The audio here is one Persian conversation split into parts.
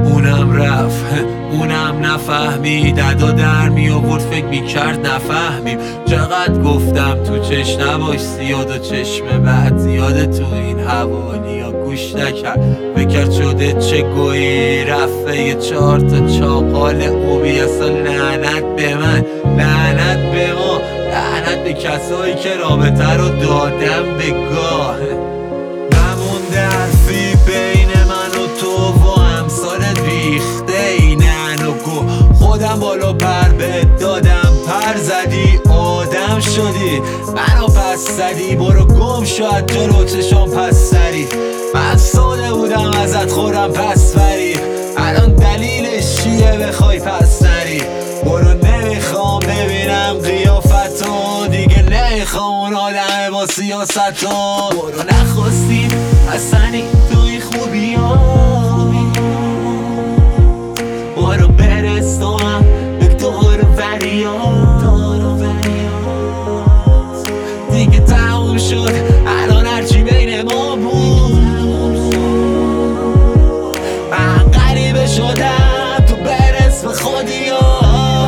اونم رفت اونم نفهمید، ادا در می آورد فکر می کرد نفهمیم. چقدر گفتم تو چش نباش زیاد و چشم بعد زیاده تو این حوالی ها گوش نکرد. فکر شده چه گویی رفته یه 4 تا چاقال اوبی. اصلا لعنت به من، لعنت به ما، لعنت به کسایی که رابطه رو دادم به گاه. نمونده حرفی بین من و تو و امثالت ریخته اینن و گو. خودم بالا پر بهت دادم، پر زدی آدم شدی، منو پس زدی. برو گم شد جلو چشم پس سری. من ساده بودم ازت خورم پس بری، الان دلیلش چیه بخوای پس نری؟ برو نمیخوام ببینم قیافتو دیگه، نمیخوام اون آدم با سیاستو. برو نخواستی اصلا توی خوبی ها، برو برستم به دور وریات. دیگه تموم شد الان هرچی بین ما بود. من غریبه شدم تو برس به خودی ها.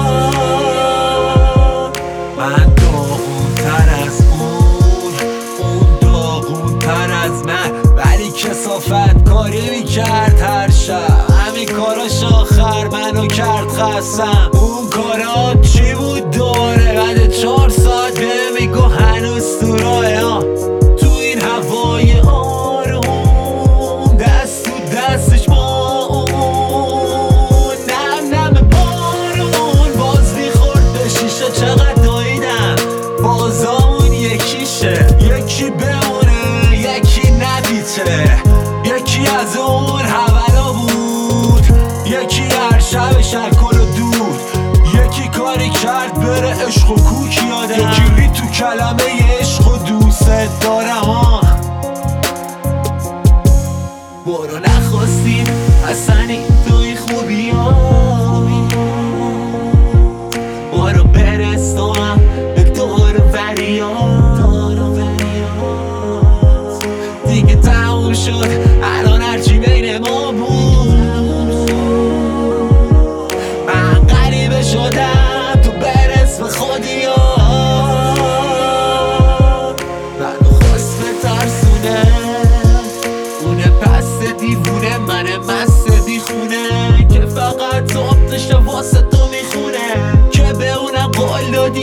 من داغون تر از اون داغون تر از من، ولی کثافت کاری میکرد هر شب. همین کاراش آخر منو کرد خستم. اون کارا چی بود دوره؟ بعد 4 ساعت به میگو هنوز تو راه ها. تو این هوای آروم دست تو دستش با اون نم نم بارون. باز میخورد به شیشه چقدر دویدم، بازامون یکیشه. یکی بمونه یکی نبیته، یکی از اون حوالا بود، یکی هر شب شلکل و دود، یکی کاری کرد بره عشق و کوک یاده، یکی ری تو کلمه عشق و دوست دارم. برو نخواستی اصلا توی خوبی ها، برو برستم به دور وریات. دیگه تموم شد